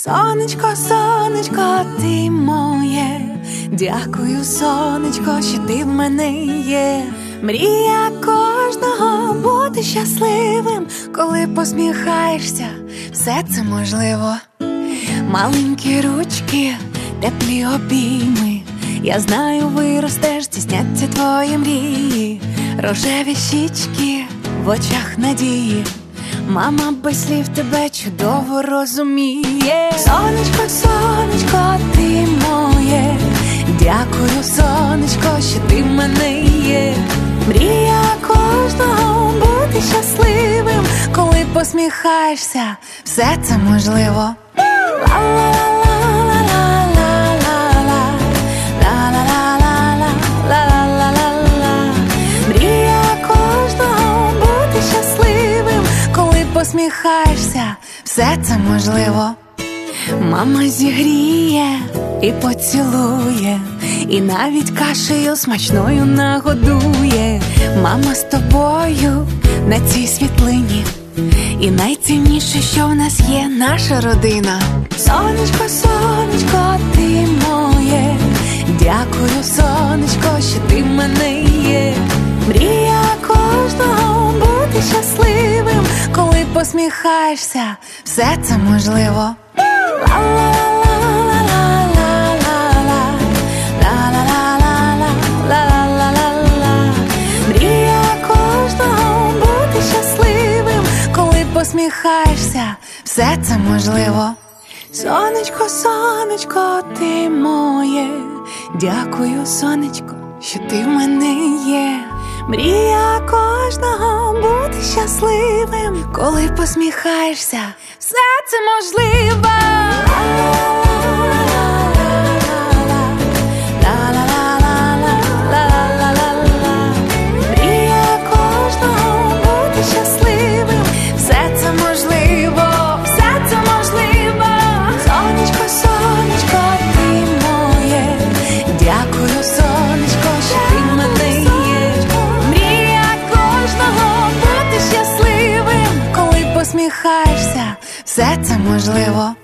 Сонечко, сонечко, ти моє, дякую, сонечко, що ти в мене є. Мрія кожного бути щасливим, коли посміхаєшся, все це можливо. Маленькі ручки, теплі обійми, я знаю, виростеш, здійсняться твої мрії. Рожеві щічки, в очах надії, мама без слів тебе чудово розуміє. Сонечко, сонечко, ти моє, дякую, сонечко, що ти в мене є. Мрія кожного бути щасливим, коли посміхаєшся, все це можливо. Посміхаєшся, все це можливо. Мама зігріє і поцілує, і навіть кашею смачною нагодує. Мама з тобою на цій світлині, і найцінніше, що в нас є, наша родина. Сонечко, сонечко, ти моє, дякую, сонечко, що ти в мене є. Мрія кожного бути щасливим, коли посміхаєшся, все це можливо. Мрія кожного бути щасливим, коли посміхаєшся, все це можливо. Сонечко, сонечко, ти моє, дякую, сонечко, що ти в мене є. Мрія кожного бути щасливим, коли посміхаєшся, все це можливо. Мрія кожного бути щасливим, все це можливо, все це можливо. Сонечко, сонечко, ти моє, дякую, сонечко, що ти в мене є. Посміхаєшся, все це можливо.